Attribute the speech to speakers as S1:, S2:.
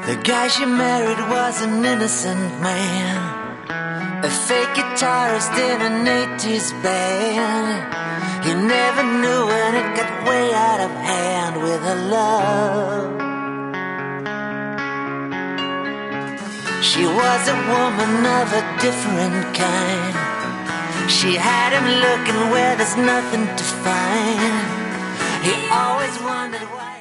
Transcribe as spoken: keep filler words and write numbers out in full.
S1: The guy she married was an innocent man, a fake guitarist in an eighties band. He never knew when it got way out of hand with her love. She was a woman of a different kind. She had him looking where there's nothing to find. He always wondered why.